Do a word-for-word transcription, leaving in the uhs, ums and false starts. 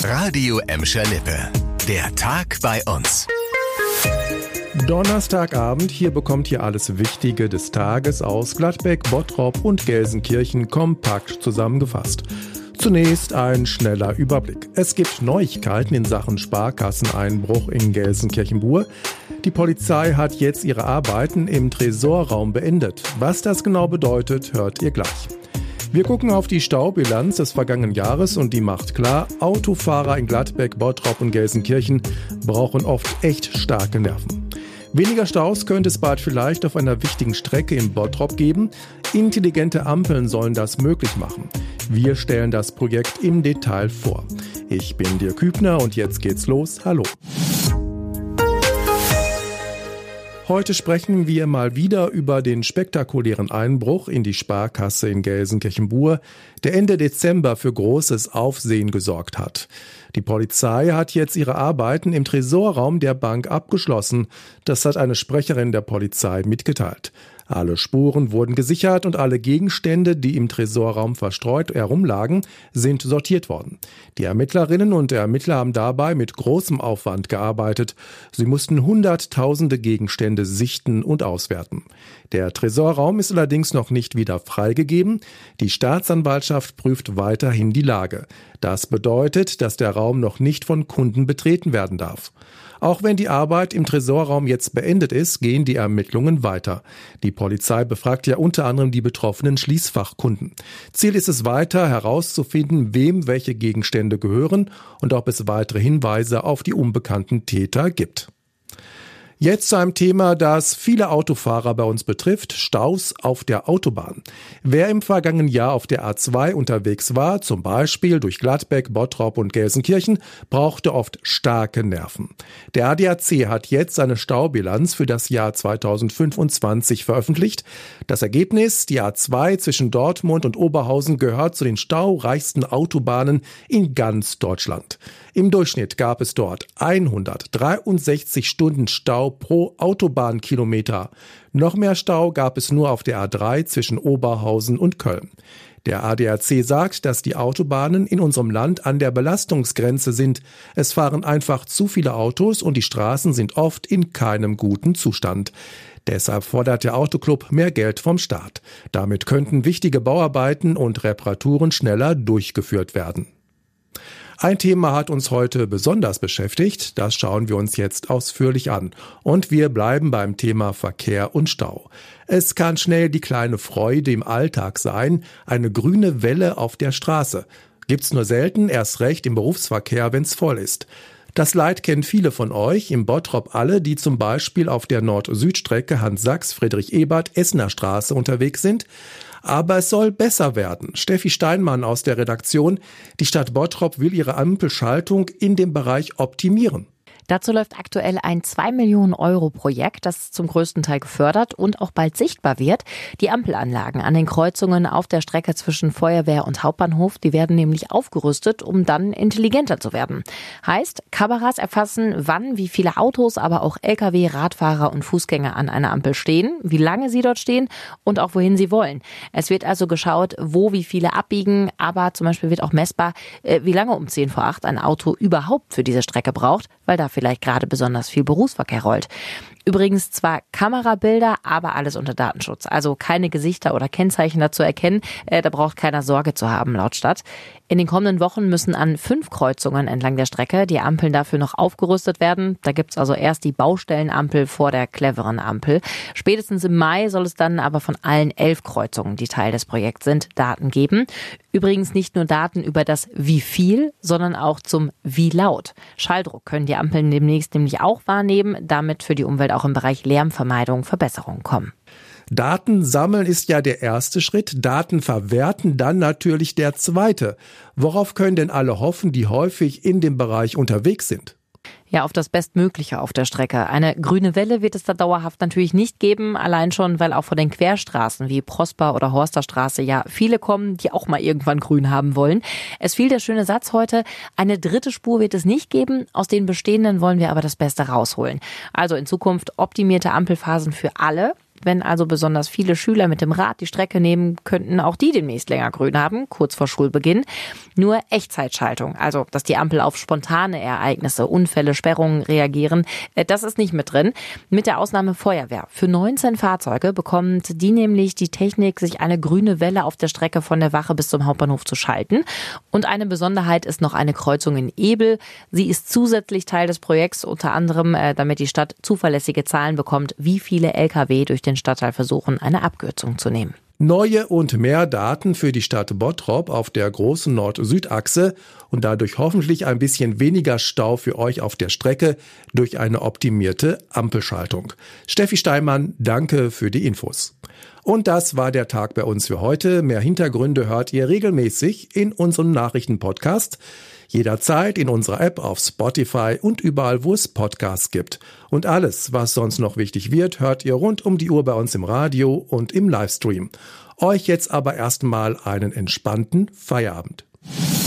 Radio Emscher Lippe. Der Tag bei uns. Donnerstagabend, hier bekommt ihr alles Wichtige des Tages aus Gladbeck, Bottrop und Gelsenkirchen kompakt zusammengefasst. Zunächst ein schneller Überblick. Es gibt Neuigkeiten in Sachen Sparkasseneinbruch in Gelsenkirchen-Buhr. Die Polizei hat jetzt ihre Arbeiten im Tresorraum beendet. Was das genau bedeutet, hört ihr gleich. Wir gucken auf die Staubilanz des vergangenen Jahres und die macht klar, Autofahrer in Gladbeck, Bottrop und Gelsenkirchen brauchen oft echt starke Nerven. Weniger Staus könnte es bald vielleicht auf einer wichtigen Strecke in Bottrop geben. Intelligente Ampeln sollen das möglich machen. Wir stellen das Projekt im Detail vor. Ich bin Dirk Hübner und jetzt geht's los. Hallo. Heute sprechen wir mal wieder über den spektakulären Einbruch in die Sparkasse in Gelsenkirchen-Buhr, der Ende Dezember für großes Aufsehen gesorgt hat. Die Polizei hat jetzt ihre Arbeiten im Tresorraum der Bank abgeschlossen. Das hat eine Sprecherin der Polizei mitgeteilt. Alle Spuren wurden gesichert und alle Gegenstände, die im Tresorraum verstreut herumlagen, sind sortiert worden. Die Ermittlerinnen und Ermittler haben dabei mit großem Aufwand gearbeitet. Sie mussten hunderttausende Gegenstände sichten und auswerten. Der Tresorraum ist allerdings noch nicht wieder freigegeben. Die Staatsanwaltschaft prüft weiterhin die Lage. Das bedeutet, dass der Raum noch nicht von Kunden betreten werden darf. Auch wenn die Arbeit im Tresorraum jetzt beendet ist, gehen die Ermittlungen weiter. Die Polizei befragt ja unter anderem die betroffenen Schließfachkunden. Ziel ist es weiter herauszufinden, wem welche Gegenstände gehören und ob es weitere Hinweise auf die unbekannten Täter gibt. Jetzt zu einem Thema, das viele Autofahrer bei uns betrifft, Staus auf der Autobahn. Wer im vergangenen Jahr auf der A zwei unterwegs war, zum Beispiel durch Gladbeck, Bottrop und Gelsenkirchen, brauchte oft starke Nerven. Der A D A C hat jetzt seine Staubilanz für das Jahr zweitausendfünfundzwanzig veröffentlicht. Das Ergebnis, die A zwei zwischen Dortmund und Oberhausen gehört zu den staureichsten Autobahnen in ganz Deutschland. Im Durchschnitt gab es dort hundertdreiundsechzig Stunden Stau pro Autobahnkilometer. Noch mehr Stau gab es nur auf der A drei zwischen Oberhausen und Köln. Der A D A C sagt, dass die Autobahnen in unserem Land an der Belastungsgrenze sind. Es fahren einfach zu viele Autos und die Straßen sind oft in keinem guten Zustand. Deshalb fordert der Autoclub mehr Geld vom Staat. Damit könnten wichtige Bauarbeiten und Reparaturen schneller durchgeführt werden. Ein Thema hat uns heute besonders beschäftigt, das schauen wir uns jetzt ausführlich an. Und wir bleiben beim Thema Verkehr und Stau. Es kann schnell die kleine Freude im Alltag sein, eine grüne Welle auf der Straße. Gibt's nur selten, erst recht im Berufsverkehr, wenn's voll ist. Das Leid kennen viele von euch, im Bottrop alle, die zum Beispiel auf der Nord-Süd-Strecke Hans-Sachs-Friedrich-Ebert-Essener Straße unterwegs sind. Aber es soll besser werden. Steffi Steinmann aus der Redaktion. Die Stadt Bottrop will ihre Ampelschaltung in dem Bereich optimieren. Dazu läuft aktuell ein zwei Millionen Euro Projekt, das zum größten Teil gefördert und auch bald sichtbar wird. Die Ampelanlagen an den Kreuzungen auf der Strecke zwischen Feuerwehr und Hauptbahnhof, die werden nämlich aufgerüstet, um dann intelligenter zu werden. Heißt, Kameras erfassen, wann wie viele Autos, aber auch L K W, Radfahrer und Fußgänger an einer Ampel stehen, wie lange sie dort stehen und auch wohin sie wollen. Es wird also geschaut, wo wie viele abbiegen, aber zum Beispiel wird auch messbar, wie lange um zehn vor acht ein Auto überhaupt für diese Strecke braucht, weil da vielleicht gerade besonders viel Berufsverkehr rollt. Übrigens zwar Kamerabilder, aber alles unter Datenschutz. Also keine Gesichter oder Kennzeichen dazu erkennen. Äh, da braucht keiner Sorge zu haben, laut Stadt. In den kommenden Wochen müssen an fünf Kreuzungen entlang der Strecke die Ampeln dafür noch aufgerüstet werden. Da gibt's also erst die Baustellenampel vor der cleveren Ampel. Spätestens im Mai soll es dann aber von allen elf Kreuzungen, die Teil des Projekts sind, Daten geben. Übrigens nicht nur Daten über das Wie viel, sondern auch zum Wie laut. Schalldruck können die Ampeln demnächst nämlich auch wahrnehmen, damit für die Umwelt auch im Bereich Lärmvermeidung Verbesserungen kommen. Daten sammeln ist ja der erste Schritt, Daten verwerten dann natürlich der zweite. Worauf können denn alle hoffen, die häufig in dem Bereich unterwegs sind? Ja, auf das Bestmögliche auf der Strecke. Eine grüne Welle wird es da dauerhaft natürlich nicht geben, allein schon, weil auch von den Querstraßen wie Prosper oder Horsterstraße ja viele kommen, die auch mal irgendwann grün haben wollen. Es fiel der schöne Satz heute, eine dritte Spur wird es nicht geben, aus den bestehenden wollen wir aber das Beste rausholen. Also in Zukunft optimierte Ampelphasen für alle. Wenn also besonders viele Schüler mit dem Rad die Strecke nehmen, könnten auch die demnächst länger grün haben, kurz vor Schulbeginn. Nur Echtzeitschaltung, also dass die Ampel auf spontane Ereignisse, Unfälle, Sperrungen reagieren, das ist nicht mit drin. Mit der Ausnahme Feuerwehr. Für neunzehn Fahrzeuge bekommt die nämlich die Technik, sich eine grüne Welle auf der Strecke von der Wache bis zum Hauptbahnhof zu schalten. Und eine Besonderheit ist noch eine Kreuzung in Ebel. Sie ist zusätzlich Teil des Projekts, unter anderem, äh, damit die Stadt zuverlässige Zahlen bekommt, wie viele L K W durch den Stadtteil versuchen, eine Abkürzung zu nehmen. Neue und mehr Daten für die Stadt Bottrop auf der großen Nord-Süd-Achse und dadurch hoffentlich ein bisschen weniger Stau für euch auf der Strecke durch eine optimierte Ampelschaltung. Steffi Steinmann, danke für die Infos. Und das war der Tag bei uns für heute. Mehr Hintergründe hört ihr regelmäßig in unserem Nachrichtenpodcast. Jederzeit in unserer App, auf Spotify und überall, wo es Podcasts gibt. Und alles, was sonst noch wichtig wird, hört ihr rund um die Uhr bei uns im Radio und im Livestream. Euch jetzt aber erstmal einen entspannten Feierabend.